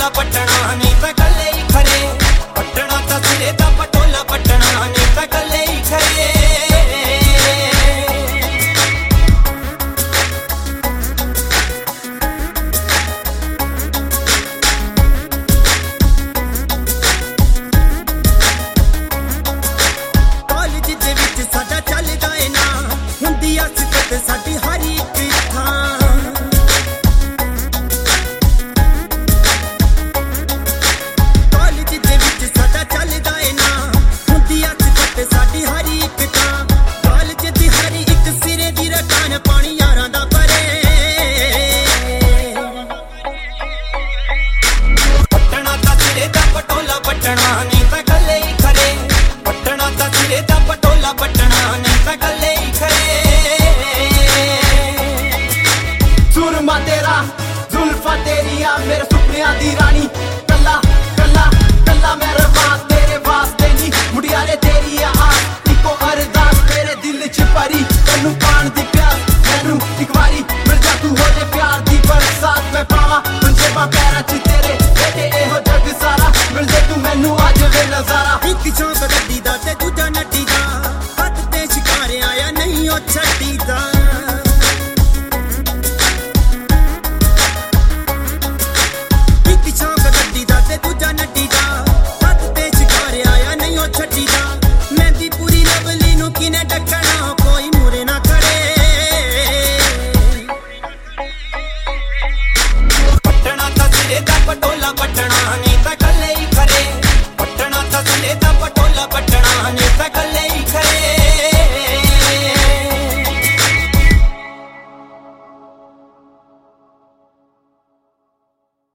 पटोला पटना नहीं तो कले ही खरे पटना ता सिरे दा पटोला पटना नहीं तो कले ही खरे मेरे सुपनिया दी रानी कला कला कला मेरे वास तेरे वास्ते नी मुड़ियारे तेरी आस इको अरदास तेरे दिल च भरी तैनू पान दी प्यास मैनू इक बारी मिल जा तू हो जे प्यार दी बरसात मैं पावा